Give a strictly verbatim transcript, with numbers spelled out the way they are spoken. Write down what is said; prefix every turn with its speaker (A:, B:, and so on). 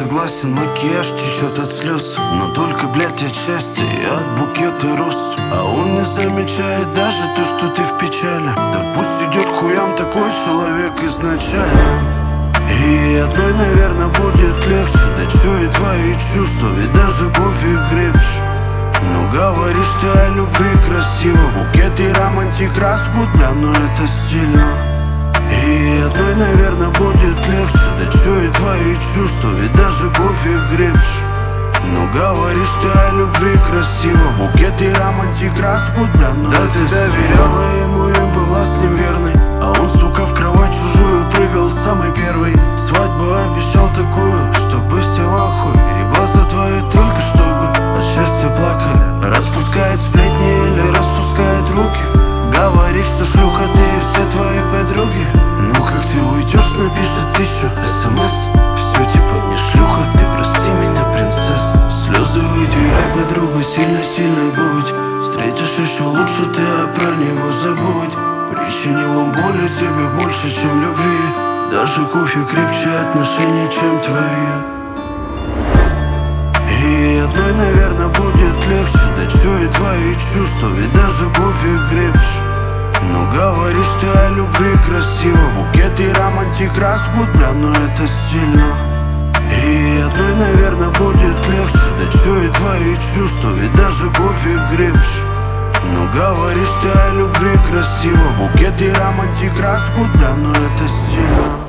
A: согласен, макияж течет от слез, но только, блядь, отчасти и от букета роз. А он не замечает даже то, что ты в печали. Да пусть идет хуям такой человек изначально. И одной, наверное, будет легче. Да чё и твои чувства, ведь даже кофе крепче. Ну говоришь ты о любви красиво, букет и романтик распут, бля, но это сильно. И одной, наверное, будет легче. Да чё и твои чувства, ведь даже кофе крепче. Ну говоришь ты о любви красиво, букет и романтик распут, бля, но да ты доверяла ему и была с ним верной, а он, сука, в кровать чужую прыгал самый первый. Свадьбу обещал такую, чтобы все в ахуе, и глаза твои только чтобы от счастья плакали. Распускает сплетни или распускает руки, говорит, что шлюха ты и все твои подруги. Ну как ты уйдешь, напишет тысячу смс. Все типа не шлюха, ты прости меня, принцесса. Слезы вытирай, подруга, сильно-сильно будь. Встретишь еще лучше, ты а про него забудь. Причинил он боли тебе больше, чем любви. Даже кофе крепче отношений, чем твои. И одной, наверное, будет легче. Да чё и твои чувства, ведь даже кофе крепче. Ну говоришь ты о любви красиво, букет и романтик распут, бля, но это сильно. И одной, наверное, будет легче. Да чё и твои чувства, ведь даже кофе крепче. Ну говоришь ты о любви красиво, букет и романтик распут, бля, но это сильно.